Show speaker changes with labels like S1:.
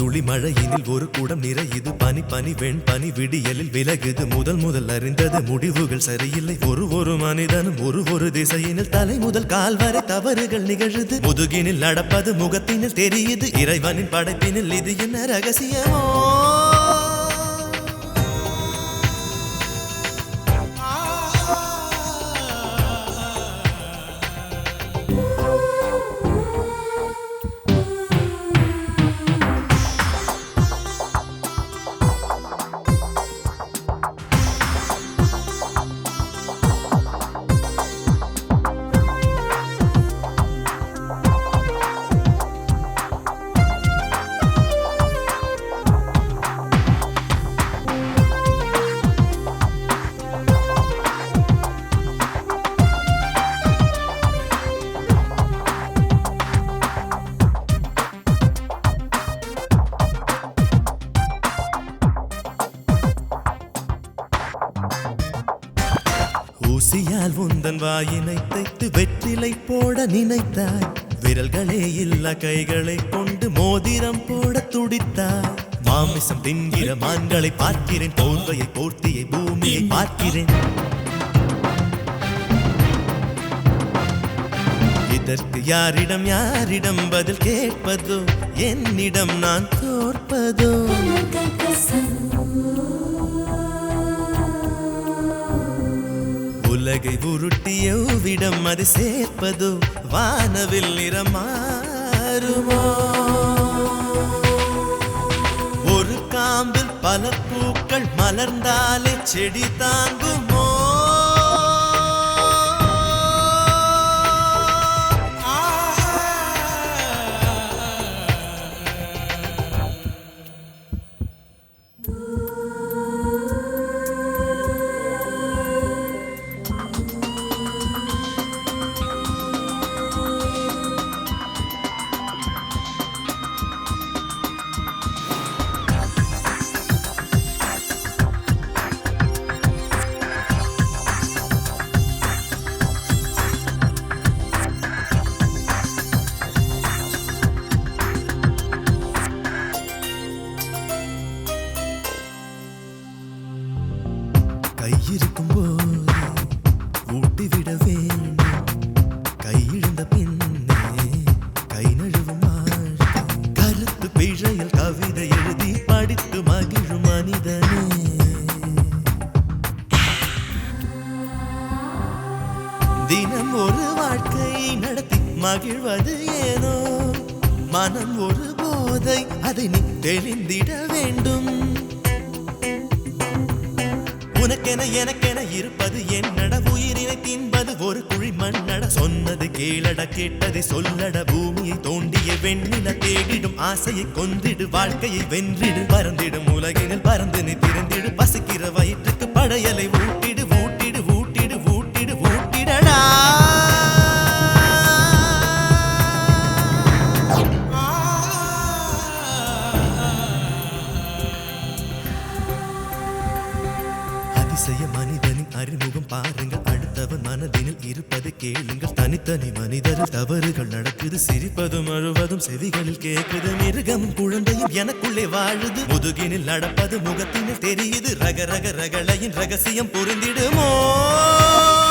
S1: துளி மழையினில் ஒரு கூடம் நிறையுது பனி பனி வெண்பனி விடியலில் விலகுது முதல் அறிந்தது முடிவுகள் சரியில்லை ஒரு மனிதனும் ஒரு திசையினில் தலை முதல் கால் வரை தவறுகள் நிகழுது முதுகினில் நடப்பது முகத்தினில் தெரியுது இறைவனின் படைப்பினில் இது என்ன ரகசியமோ ஊசியால் உந்தன் வாயினை தைத்து வெற்றிலை போட நினைத்தாய் விரல்களே இல்ல கைகளை கொண்டு மோதிரம் போட துடித்தாய் மாமிசம் தின்கிற மான்களை பார்க்கிறேன் போர்வையை போர்த்தியை பூமியை பார்க்கிறேன் இதற்கு யாரிடம் பதில் கேட்பதோ என்னிடம் நான் தோற்பதோ உலகை உருட்டியவிடம் அது சேர்ப்பதோ வானவில் நிறமாறுமோ ஒரு காம்பில் பல பூக்கள் மலர்ந்தாலே செடி தாங்குமோ கையிருக்கும் போது ஊட்டிவிட வேண்டும் கையிழந்த பின்னே கை நழுவும் கருத்து பிழையில் கவிதை எழுதி படித்து மகிழும் மனிதனே தினம் ஒரு வாழ்க்கை நடத்தி மகிழ்வது ஏனோ மனம் ஒரு போதை அதை நீ தெளிந்திட வேண்டும் உனக்கென எனக்கென இருப்பது என்னட உயிரினை தின்பது ஒரு குழி மண்ணட சொன்னது கேளட கேட்டதை சொல்லட பூமியை தோண்டிய வெண்ணில தேடிடும் ஆசையை கொந்திடு வாழ்க்கையை வென்றிடு பறந்திடும் உலகினில் பறந்து நீ திறந்திடு பசிக்கிற வயிற்றுக்கு படையலை ஊட்டிடு ஊட்டிடு ஊட்டிடு ஊட்டிடு ஊட்டிடடா அதிசய மனிதனின் அறிமுகம் பாருங்கள் அடுத்தவன் மனதினில் இருப்பது கேளுங்கள் தனித்தனி மனிதரில் தவறுகள் நடக்குது சிரிப்பதும் அழுவதும் செவிகளில் கேட்குது மிருகமும் குழந்தையும் எனக்குள்ளே வாழுது முதுகினில் நடப்பது முகத்தினில் தெரியுது ரகளையின் ரகசியம் புரிந்திடுமோ